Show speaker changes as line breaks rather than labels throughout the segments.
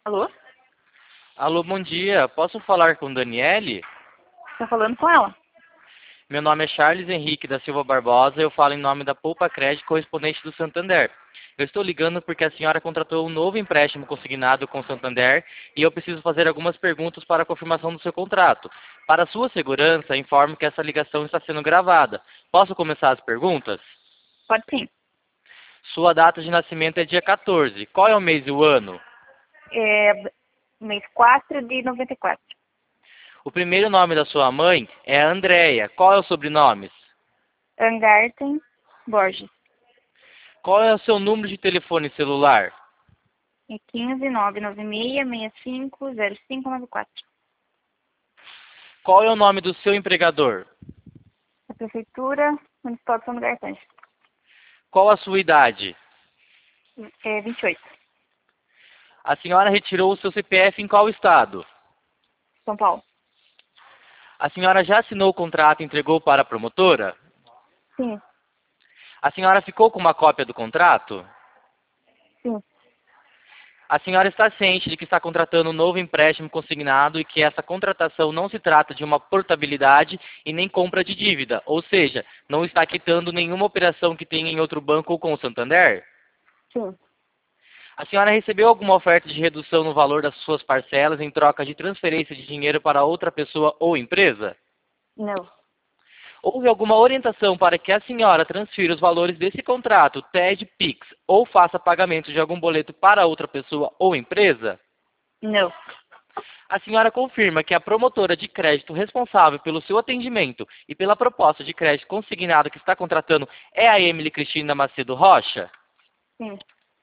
Alô?
Alô, bom dia. Posso falar com Daniele?
Tá falando com ela?
Meu nome é Charles Henrique da Silva Barbosa. Eu falo em nome da Poupa Crédito correspondente do Santander. Eu estou ligando porque a senhora contratou um novo empréstimo consignado com o Santander e eu preciso fazer algumas perguntas para a confirmação do seu contrato. Para sua segurança, informo que essa ligação está sendo gravada. Posso começar as perguntas?
Pode sim.
Sua data de nascimento é dia 14. Qual é o mês e o ano?
É mês 4 de 94.
O primeiro nome da sua mãe é Andréia. Qual é o sobrenome?
Angarten Borges.
Qual é o seu número de telefone celular?
É 15 996 65 0594.
Qual é o nome do seu empregador?
A Prefeitura Municipal de São Lugar Arcanjo.
Qual a sua idade?
É 28.
A senhora retirou o seu CPF em qual estado?
São Paulo.
A senhora já assinou o contrato e entregou para a promotora?
Sim.
A senhora ficou com uma cópia do contrato?
Sim.
A senhora está ciente de que está contratando um novo empréstimo consignado e que essa contratação não se trata de uma portabilidade e nem compra de dívida, ou seja, não está quitando nenhuma operação que tenha em outro banco ou com o Santander?
Sim.
A senhora recebeu alguma oferta de redução no valor das suas parcelas em troca de transferência de dinheiro para outra pessoa ou empresa?
Não.
Houve alguma orientação para que a senhora transfira os valores desse contrato, TED, PIX, ou faça pagamento de algum boleto para outra pessoa ou empresa?
Não.
A senhora confirma que a promotora de crédito responsável pelo seu atendimento e pela proposta de crédito consignado que está contratando é a Emily Cristina Macedo Rocha?
Sim.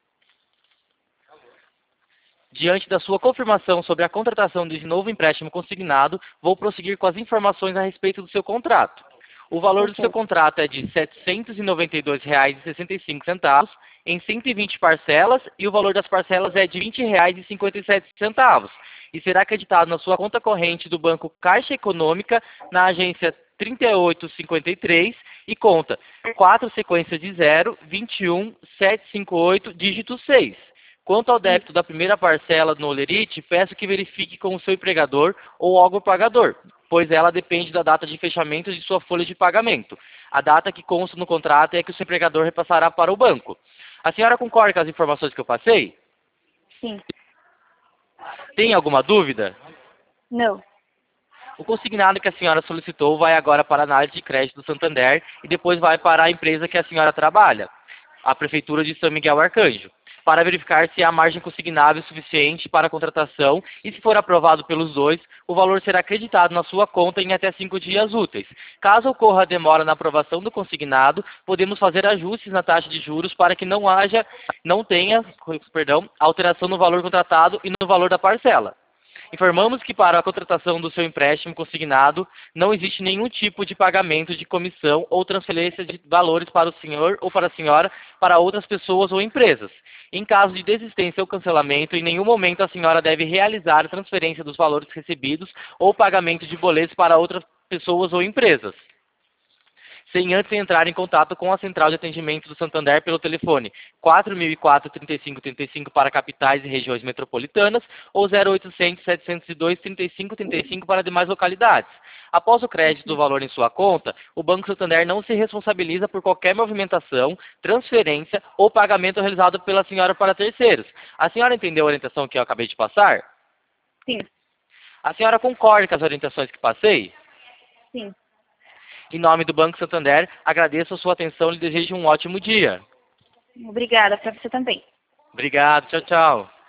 Diante da sua confirmação sobre a contratação de novo empréstimo consignado, vou prosseguir com as informações a respeito do seu contrato. O valor do seu
Ok.
contrato é de R$ 792,65 em 120 parcelas e o valor das parcelas é de R$ 20,57 e será acreditado na sua conta corrente do Banco Caixa Econômica na agência 3853 e conta 4 sequências de 0, 21, 758, dígito 6. Quanto ao débito da primeira parcela no Olerite, peço que verifique com o seu empregador ou órgão pagador, pois ela depende da data de fechamento de sua folha de pagamento. A data que consta no contrato é que o seu empregador repassará para o banco. A senhora concorda com as informações que eu passei?
Sim.
Tem alguma dúvida?
Não.
O consignado que a senhora solicitou vai agora para a análise de crédito do Santander e depois vai para a empresa que a senhora trabalha, a Prefeitura de São Miguel Arcanjo, para verificar se há margem consignável suficiente para a contratação e, se for aprovado pelos dois, o valor será acreditado na sua conta em até 5 dias úteis. Caso ocorra demora na aprovação do consignado, podemos fazer ajustes na taxa de juros para que não tenha alteração no valor contratado e no valor da parcela. Informamos que para a contratação do seu empréstimo consignado não existe nenhum tipo de pagamento de comissão ou transferência de valores para o senhor ou para a senhora para outras pessoas ou empresas. Em caso de desistência ou cancelamento, em nenhum momento a senhora deve realizar a transferência dos valores recebidos ou pagamento de boletos para outras pessoas ou empresas, sem antes entrar em contato com a central de atendimento do Santander pelo telefone 4004-3535 para capitais e regiões metropolitanas ou 0800-702-3535 para demais localidades. Após o crédito do valor em sua conta, o Banco Santander não se responsabiliza por qualquer movimentação, transferência ou pagamento realizado pela senhora para terceiros. A senhora entendeu a orientação que eu acabei de passar?
Sim.
A senhora concorda com as orientações que passei?
Sim.
Em nome do Banco Santander, agradeço a sua atenção e lhe desejo um ótimo dia.
Obrigada para você também.
Obrigado, tchau, tchau.